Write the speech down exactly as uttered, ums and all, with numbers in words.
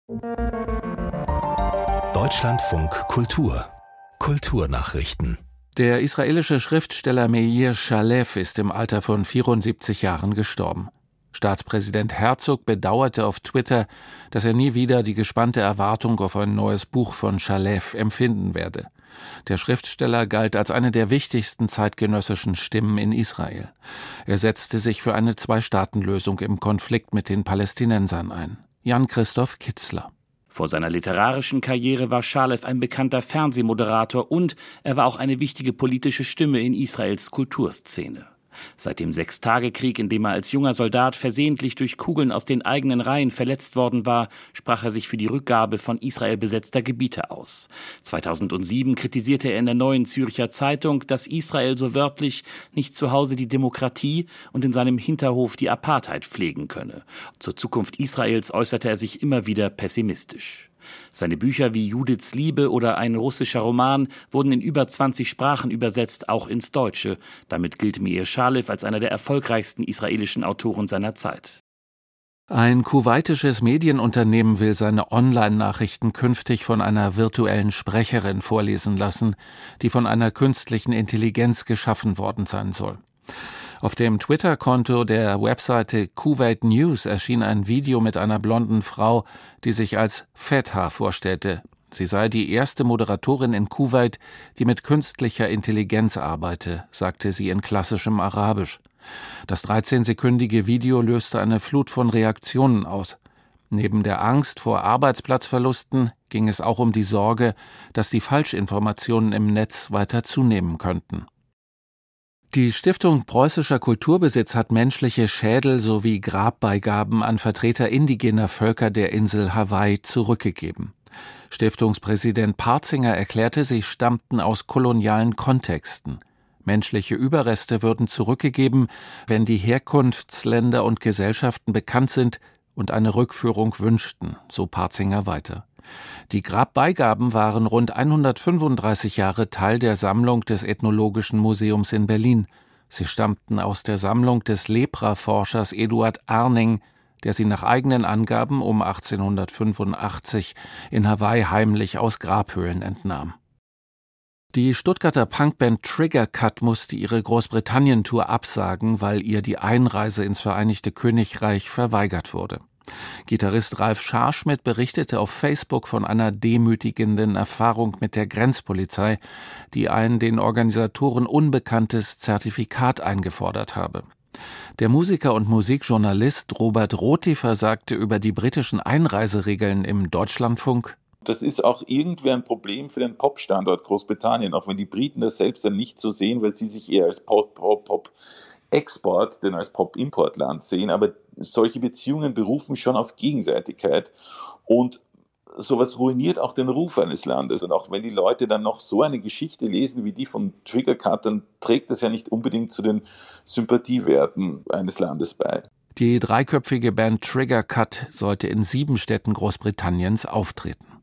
Deutschlandfunk Kultur Kulturnachrichten. Der israelische Schriftsteller Meir Shalev ist im Alter von vierundsiebzig Jahren gestorben. Staatspräsident Herzog bedauerte auf Twitter, dass er nie wieder die gespannte Erwartung auf ein neues Buch von Shalev empfinden werde. Der Schriftsteller galt als eine der wichtigsten zeitgenössischen Stimmen in Israel. Er setzte sich für eine Zwei-Staaten-Lösung im Konflikt mit den Palästinensern ein. Jan-Christoph Kitzler. Vor seiner literarischen Karriere war Shalev ein bekannter Fernsehmoderator und er war auch eine wichtige politische Stimme in Israels Kulturszene. Seit dem Sechstagekrieg, in dem er als junger Soldat versehentlich durch Kugeln aus den eigenen Reihen verletzt worden war, sprach er sich für die Rückgabe von Israel besetzter Gebiete aus. zweitausendsieben kritisierte er in der Neuen Zürcher Zeitung, dass Israel so wörtlich nicht zu Hause die Demokratie und in seinem Hinterhof die Apartheid pflegen könne. Zur Zukunft Israels äußerte er sich immer wieder pessimistisch. Seine Bücher wie Judiths Liebe oder ein russischer Roman wurden in über zwanzig Sprachen übersetzt, auch ins Deutsche. Damit gilt Meir Shalev als einer der erfolgreichsten israelischen Autoren seiner Zeit. Ein kuwaitisches Medienunternehmen will seine Online-Nachrichten künftig von einer virtuellen Sprecherin vorlesen lassen, die von einer künstlichen Intelligenz geschaffen worden sein soll. Auf dem Twitter-Konto der Webseite Kuwait News erschien ein Video mit einer blonden Frau, die sich als Fetha vorstellte. Sie sei die erste Moderatorin in Kuwait, die mit künstlicher Intelligenz arbeite, sagte sie in klassischem Arabisch. Das dreizehnsekündige Video löste eine Flut von Reaktionen aus. Neben der Angst vor Arbeitsplatzverlusten ging es auch um die Sorge, dass die Falschinformationen im Netz weiter zunehmen könnten. Die Stiftung Preußischer Kulturbesitz hat menschliche Schädel sowie Grabbeigaben an Vertreter indigener Völker der Insel Hawaii zurückgegeben. Stiftungspräsident Partzinger erklärte, sie stammten aus kolonialen Kontexten. Menschliche Überreste würden zurückgegeben, wenn die Herkunftsländer und Gesellschaften bekannt sind und eine Rückführung wünschten, so Partzinger weiter. Die Grabbeigaben waren rund hundertfünfunddreißig Jahre Teil der Sammlung des Ethnologischen Museums in Berlin. Sie stammten aus der Sammlung des Lepra-Forschers Eduard Arning, der sie nach eigenen Angaben um achtzehnhundertfünfundachtzig in Hawaii heimlich aus Grabhöhlen entnahm. Die Stuttgarter Punkband Trigger Cut musste ihre Großbritannien-Tour absagen, weil ihr die Einreise ins Vereinigte Königreich verweigert wurde. Gitarrist Ralf Scharschmidt berichtete auf Facebook von einer demütigenden Erfahrung mit der Grenzpolizei, die ein den Organisatoren unbekanntes Zertifikat eingefordert habe. Der Musiker und Musikjournalist Robert Rotifer sagte über die britischen Einreiseregeln im Deutschlandfunk: Das ist auch irgendwie ein Problem für den Pop-Standort Großbritannien, auch wenn die Briten das selbst dann nicht so sehen, weil sie sich eher als Pop-Pop-Pop-Export denn als Pop-Importland sehen. Aber solche Beziehungen berufen schon auf Gegenseitigkeit und sowas ruiniert auch den Ruf eines Landes. Und auch wenn die Leute dann noch so eine Geschichte lesen wie die von Trigger Cut, dann trägt das ja nicht unbedingt zu den Sympathiewerten eines Landes bei. Die dreiköpfige Band Trigger Cut sollte in sieben Städten Großbritanniens auftreten.